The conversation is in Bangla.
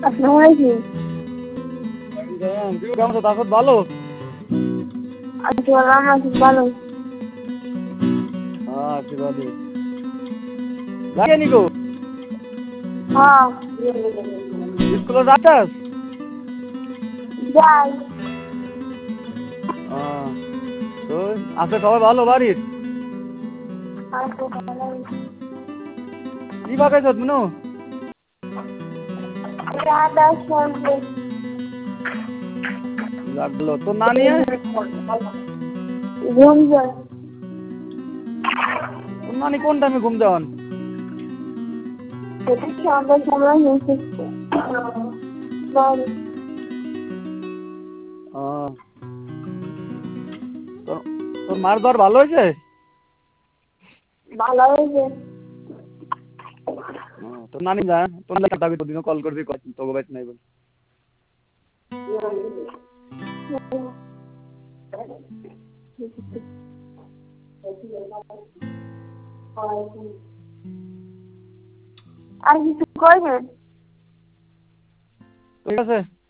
আসসালামু আলাইকুম। কেমন আছো? তারপর ভালো? আছি ভালো। আছি ভালো। লাগে নি গো হ্যাঁ স্কুলে যাচ্ছাস? যাই। তো আছে সবাই ভালো বাড়ির? কি বাগাইছ মিনু? রাধা সন্ধ্যে লাগলো তোর না নিয়ে? ঘুম যায়। তোর নানি কোন টাইমে ঘুম দেওয়ান? সন্ধ্যার সময় হয়েছে। তোর তোর মার জ্বর ভালো হয়েছে? ভালো হয়েছে। তোর নানি যা তোর দাবি তোর কল করবি তোকে বাইত নাই বল। আর কিছু করবেন? ঠিক আছে।